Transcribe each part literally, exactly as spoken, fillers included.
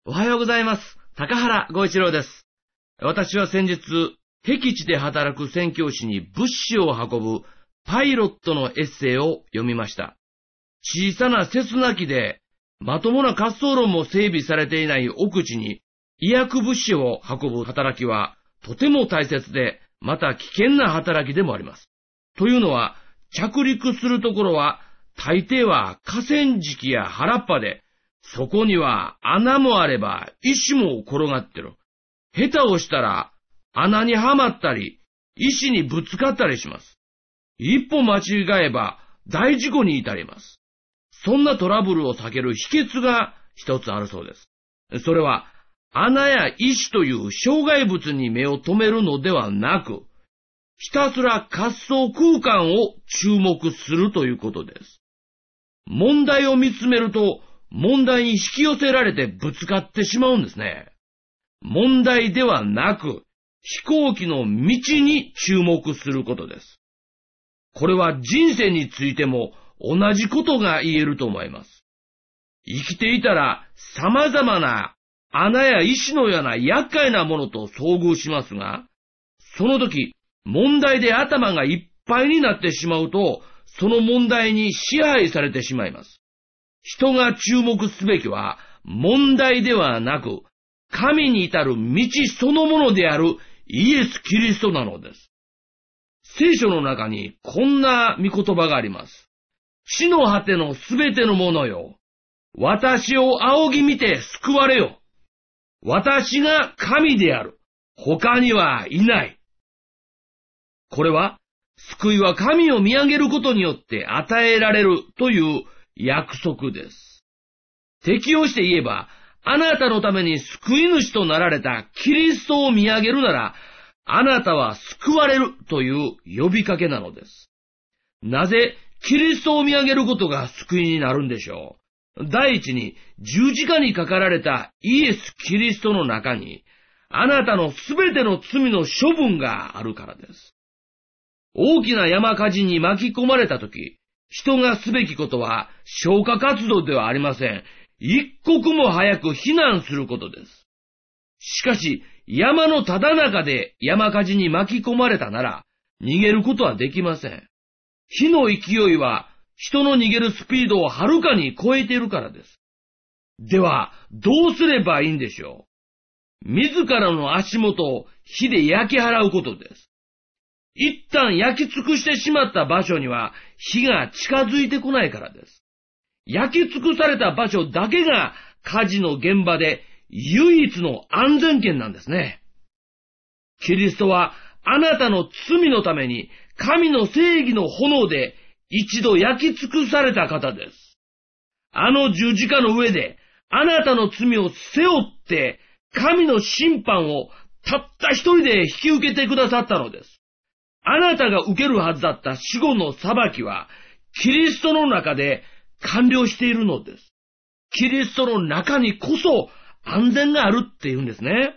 おはようございます。高原剛一郎です。私は先日、僻地で働く宣教師に物資を運ぶパイロットのエッセイを読みました。小さなセスナ機で、まともな滑走路も整備されていない奥地に医薬物資を運ぶ働きはとても大切で、また危険な働きでもあります。というのは、着陸するところは大抵は河川敷や原っぱで、そこには穴もあれば石も転がってる。下手をしたら穴にはまったり、石にぶつかったりします。一歩間違えば大事故に至ります。そんなトラブルを避ける秘訣が一つあるそうです。それは穴や石という障害物に目を留めるのではなく、ひたすら滑走空間を注目するということです。問題を見つめると、問題に引き寄せられてぶつかってしまうんですね。問題ではなく、飛行機の道に注目することです。これは人生についても同じことが言えると思います。生きていたら様々な穴や石のような厄介なものと遭遇しますが、その時、問題で頭がいっぱいになってしまうと、その問題に支配されてしまいます。人が注目すべきは問題ではなく、神に至る道そのものであるイエス・キリストなのです。聖書の中にこんな御言葉があります。地の果てのすべてのものよ。私を仰ぎ見て救われよ。私が神である。他にはいない。これは、救いは神を見上げることによって与えられるという約束です。適用して言えば、あなたのために救い主となられたキリストを見上げるなら、あなたは救われるという呼びかけなのです。なぜキリストを見上げることが救いになるんでしょう。第一に、十字架にかかられたイエス・キリストの中に、あなたのすべての罪の処分があるからです。大きな山火事に巻き込まれたとき、人がすべきことは消火活動ではありません。一刻も早く避難することです。しかし、山のただ中で山火事に巻き込まれたなら、逃げることはできません。火の勢いは人の逃げるスピードをはるかに超えているからです。では、どうすればいいんでしょう。自らの足元を火で焼き払うことです。一旦焼き尽くしてしまった場所には火が近づいてこないからです。焼き尽くされた場所だけが火事の現場で唯一の安全圏なんですね。キリストはあなたの罪のために神の正義の炎で一度焼き尽くされた方です。あの十字架の上であなたの罪を背負って神の審判をたった一人で引き受けてくださったのです。あなたが受けるはずだった死後の裁きは、キリストの中で完了しているのです。キリストの中にこそ安全があるっていうんですね。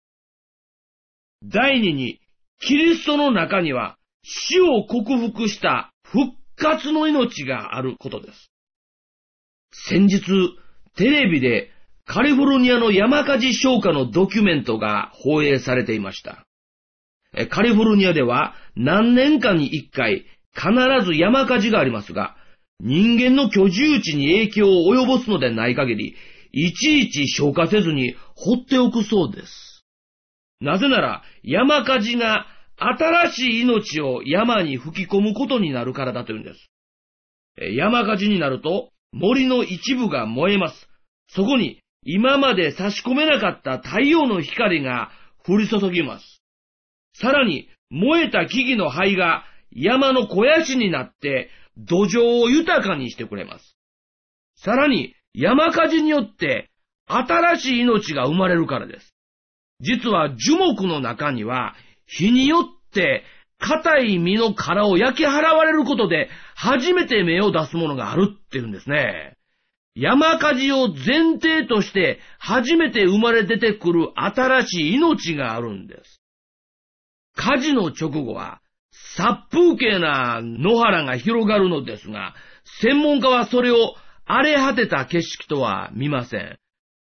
第二に、キリストの中には死を克服した復活の命があることです。先日、テレビでカリフォルニアの山火事消火のドキュメントが放映されていました。カリフォルニアでは何年かに一回必ず山火事がありますが、人間の居住地に影響を及ぼすのでない限り、いちいち消火せずに放っておくそうです。なぜなら山火事が新しい命を山に吹き込むことになるからだというんです。山火事になると森の一部が燃えます。そこに今まで差し込めなかった太陽の光が降り注ぎます。さらに燃えた木々の灰が山の肥やしになって土壌を豊かにしてくれます。さらに山火事によって新しい命が生まれるからです。実は樹木の中には火によって硬い実の殻を焼き払われることで初めて芽を出すものがあるっていうんですね。山火事を前提として初めて生まれ出てくる新しい命があるんです。火事の直後は殺風景な野原が広がるのですが、専門家はそれを荒れ果てた景色とは見ません。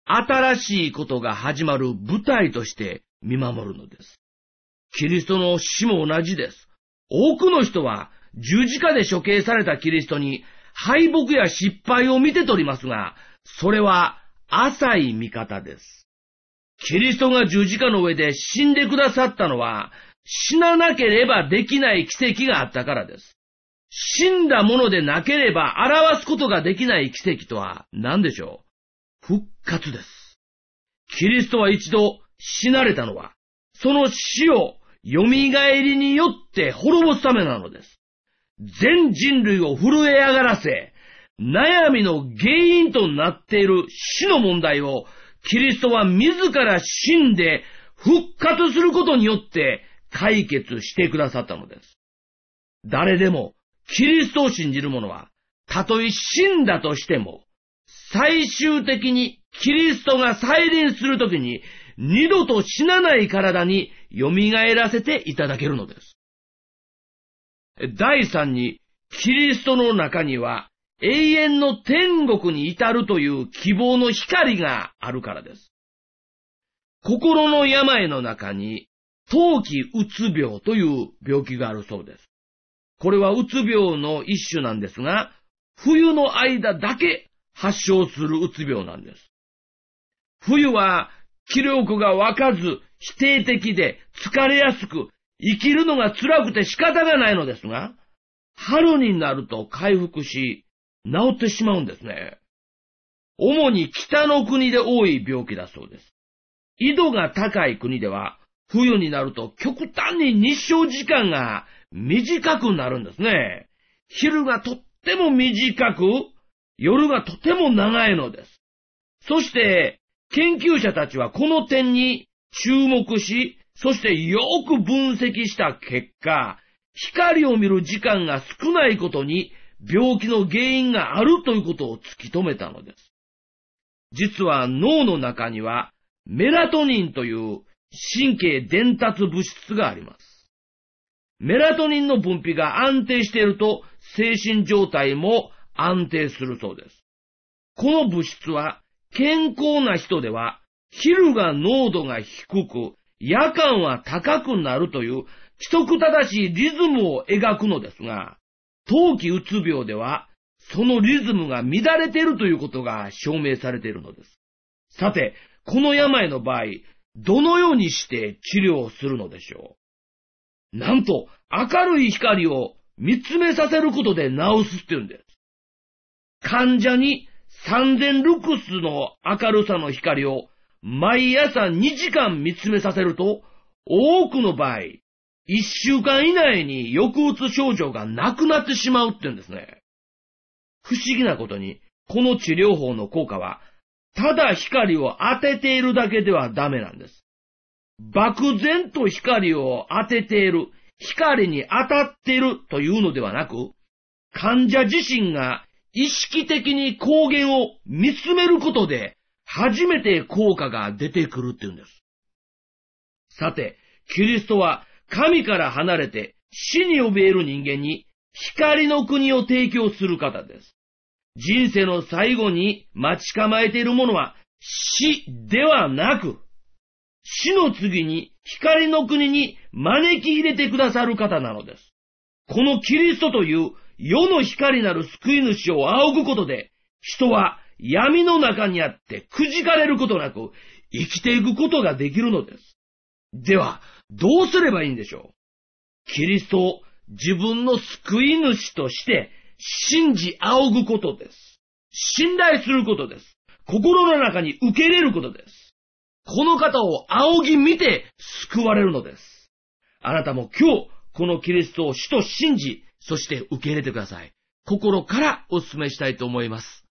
新しいことが始まる舞台として見守るのです。キリストの死も同じです。多くの人は十字架で処刑されたキリストに敗北や失敗を見て取りますが、それは浅い見方です。キリストが十字架の上で死んでくださったのは、死ななければできない奇跡があったからです。死んだものでなければ表すことができない奇跡とは何でしょう？復活です。キリストは一度死なれたのは、その死を蘇りによって滅ぼすためなのです。全人類を震え上がらせ、悩みの原因となっている死の問題を、キリストは自ら死んで復活することによって解決してくださったのです。誰でもキリストを信じる者は、たとえ死んだとしても、最終的にキリストが再臨するときに、二度と死なない体に蘇らせていただけるのです。第三に、キリストの中には永遠の天国に至るという希望の光があるからです。心の病の中に、冬季うつ病という病気があるそうです。これはうつ病の一種なんですが、冬の間だけ発症するうつ病なんです。冬は気力が湧かず否定的で疲れやすく、生きるのが辛くて仕方がないのですが、春になると回復し、治ってしまうんですね。主に北の国で多い病気だそうです。緯度が高い国では、冬になると極端に日照時間が短くなるんですね。昼がとっても短く、夜がとても長いのです。そして、研究者たちはこの点に注目し、そしてよく分析した結果、光を見る時間が少ないことに病気の原因があるということを突き止めたのです。実は脳の中にはメラトニンという神経伝達物質があります。メラトニンの分泌が安定していると精神状態も安定するそうです。この物質は健康な人では昼が濃度が低く夜間は高くなるという規則正しいリズムを描くのですが、冬季うつ病ではそのリズムが乱れているということが証明されているのです。さて、この病の場合、どのようにして治療をするのでしょう。なんと、明るい光を見つめさせることで治すっていうんです。患者にさんぜんルクスの明るさの光を毎朝にじかん見つめさせると、多くの場合、いっしゅうかん以内に抑うつ症状がなくなってしまうって言うんですね。不思議なことに、この治療法の効果は、ただ光を当てているだけではダメなんです。漠然と光を当てている、光に当たっているというのではなく、患者自身が意識的に光源を見つめることで、初めて効果が出てくるっていうんです。さて、キリストは神から離れて死に怯える人間に光の国を提供する方です。人生の最後に待ち構えているものは死ではなく、死の次に光の国に招き入れてくださる方なのです。このキリストという世の光なる救い主を仰ぐことで、人は闇の中にあってくじかれることなく生きていくことができるのです。では、どうすればいいんでしょう。キリストを自分の救い主として信じ仰ぐことです。信頼することです。心の中に受け入れることです。この方を仰ぎ見て救われるのです。あなたも今日、このキリストを主と信じ、そして受け入れてください。心からお勧めしたいと思います。